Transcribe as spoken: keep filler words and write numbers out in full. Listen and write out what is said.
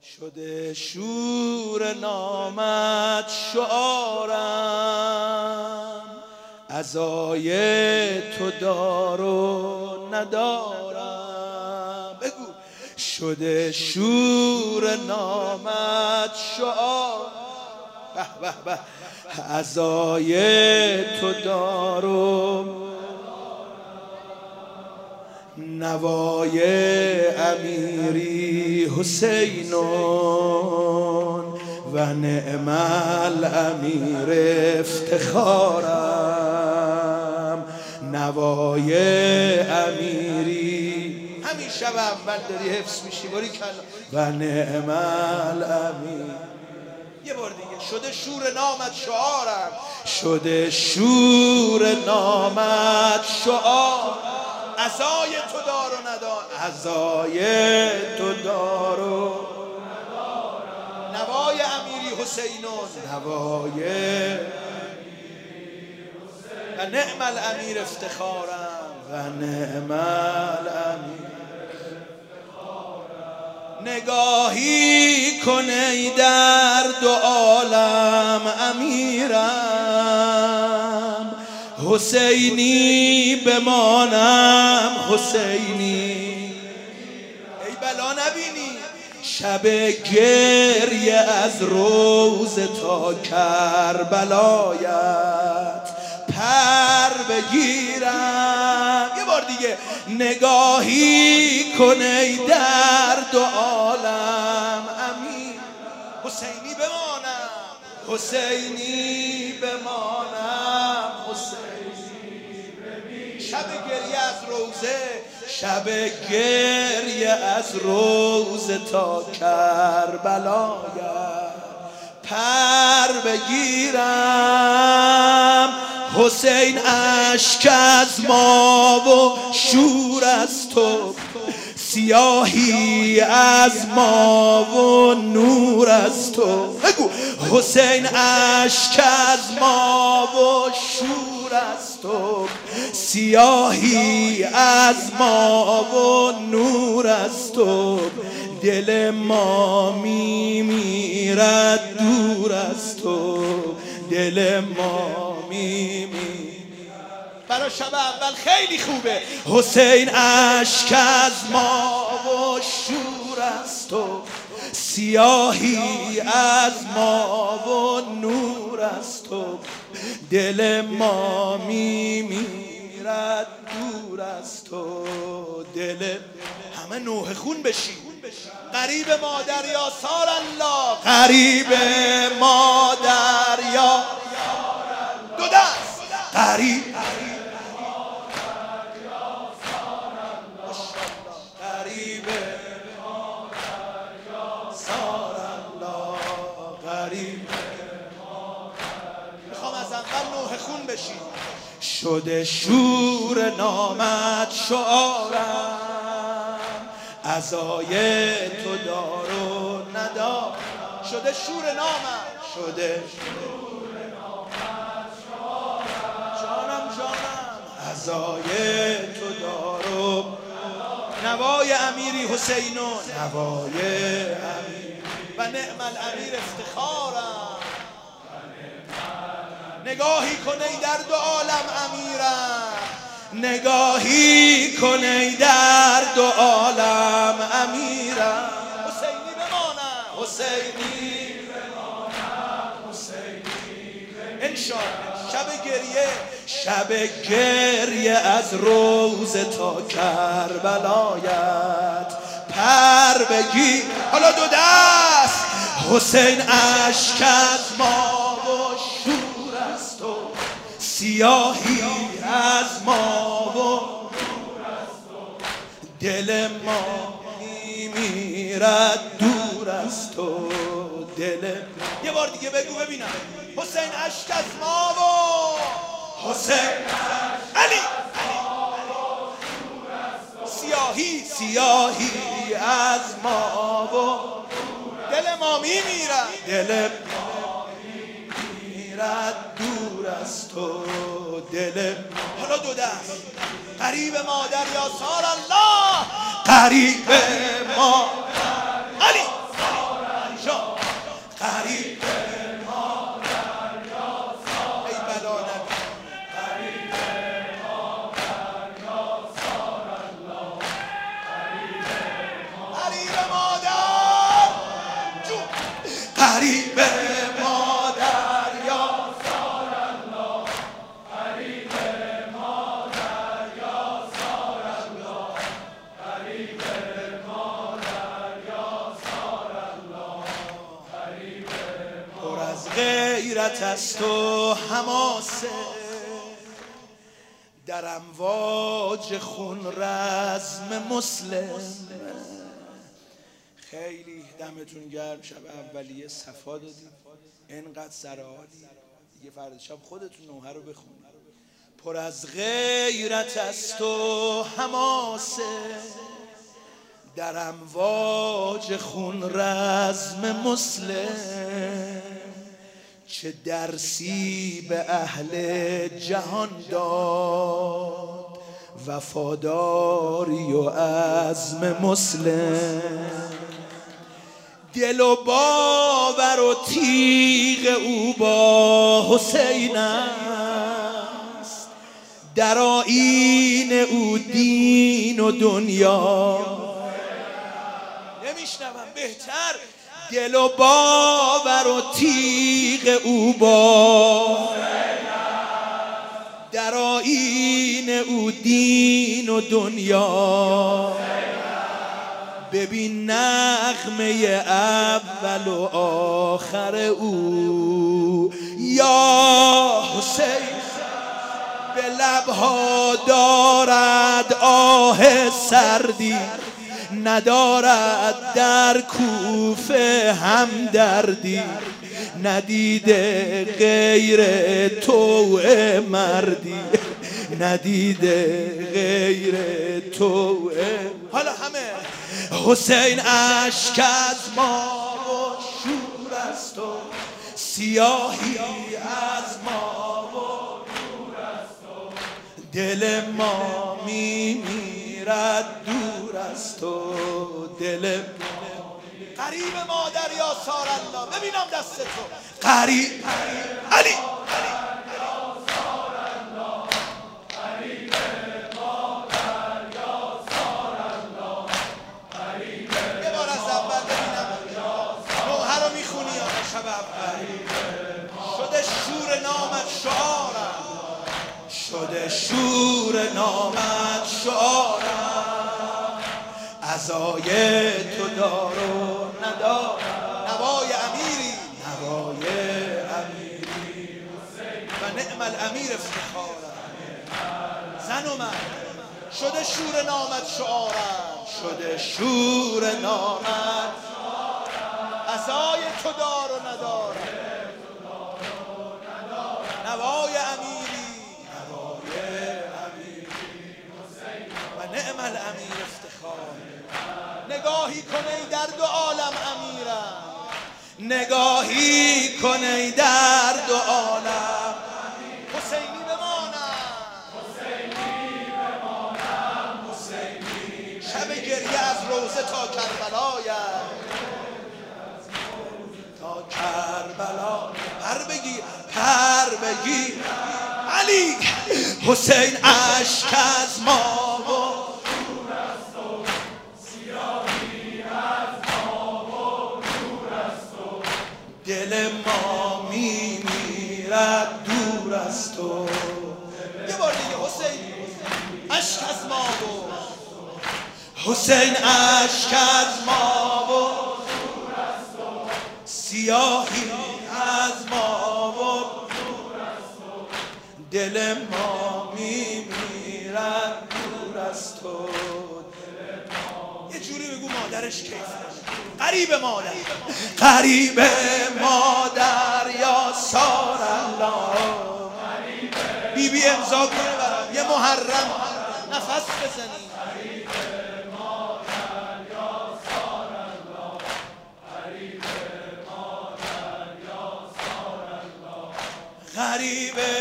شده شور نامت شعارم، عزای تو دار و ندارم. بگو شده شور نامت شعار، به به به، عزای تو دار و نوای امیری حسینون و نعم الامیر افتخارم. نوای امیری همین شب اول داری حفظ میشی باری کلا. و نعم الامیر. یه بار دیگه. شده شور نامت شعارم، شده شور نامت شعار، عزای تو دار و ندار، عزای تو دار و نوای امیری حسینون، نوای و نعم الامیر افتخارم، و نعم الامیر. نگاهی کن ای در دو عالم امیرم، حسینی بمانم حسینی. ای بلا نبینی شب گریه از روز تا کربلایت پر بگیرم. یه بار دیگه. نگاهی کن ای در دو عالم امین، حسینی بمانم حسینی بمانم حسینی. شب گریه از روزه، شب گریه از روز تا کربلایت پر بگیرم. حسین اشک از ما و شور از تو، سیاهی از ما و نور از تو. بگو حسین اشک از ما و شور از تو، سیاهی از ما و نور از تو. دل ما می میرد دور از تو، دل ما می میرد. برای شب اول خیلی خوبه. حسین اشک از ما و شور از تو، سیاهی از ما و نور از تو. دل ما می میرد دور از تو، دل. همه نوح خون بشی. قریب مادر یا سار الله، قریب مادر یا دو دست، قریب قریب مادر یا سار الله، قریب. میخوام از اول نوح خون بشی. شده شور نامت شعارم، عزای تو دار و ندار. شده شور نامت، شده شور نامت شعارم، جانم جانم، عزای تو دار و نوای امیری حسینون، نوای امیر و نعم الامیر افتخارم. نگاهی کن ای در دو عالم امیرم، نگاهی کن ای در دو عالم امیرم. حسینی بمانم حسینی بمانم حسینی بمانم. انشاءالله شب گریه، شب گریه از روز تا کربلایت پر بگیر. حالا دو دست. حسین اشک از ما و شور از تو، سیاهی از ما و نور از تو. دل ما میرد دور از تو، دل. یه بار دیگه بگو ببینم. حسین اشک از ما و حسین علی سیاهی، سیاهی از ما و دل ما میمیرد، دل ما میمیرد دور از تو، دل. حالا دو دست. قریب مادر یا سار الله، قریب ما علی غیرت است و حماسه، در امواج خون رزم مسلم. خیلی دمتون گرم، شب اولیه صفا دادیم، اینقدر سرعالی دیگه. فردا شب خودتون نوحه رو بخونید. پر از غیرت است و حماسه، در امواج خون رزم مسلم. چه درسی به اهل جهان داد وفاداری و عزم مسلم. دل و باور و تیغ او با حسین است، در آیین او دین و دنیا. نمیشنوم بهتر. دل و باور و تیغ او با، در آیین او دین و دنیا. ببین نغمه اول و آخر او، یا حسین به لبها دارد آه سردی، ندارد در کوفه همدردی. ندیده غیر تو مردی، ندیده غیر تو. حالا همه حسین اشک از ما و شور است و سیاهی از ما و نور است و دل ما میمیرد دور است و دل قریب مادر یا سار الله. ببینم دست تو قریب علی شده شور نامت شعارم، شده شور نامت شعارم. عزای تو دار و ندار، نوای امیری، نوای امیری و نعم الامیر افتخارم. زن و من شده شور نامت شعارم، شده شور نامت عزای تو دار و ندار، نوای امیری، نوای امیری و نعم الامیر افتخار. نگاهی کن ای در دو عالم امیرم، نگاهی کن ای در دو عالم. حسینی بمانم، حسینی بمانم، حسینی. شب گریه از روزه تا کربلایم، تا کربلا. پر بگیر، پر بگیر علی. حسین اشک از ما و نور است و سیاهی از ما و نور است و دل ما میمیرد دور است و. یه بار دیگه حسین اشک از ما و حسین اشک از ما و سیاهی از ما و نور است و دل ما میمیرد دور است و. یه جوری بگو مادرش کیف قریب مادر، قریب مادر یا سار الله. بی بی امضا کنه برام یه محرم نفس بزنی. غریب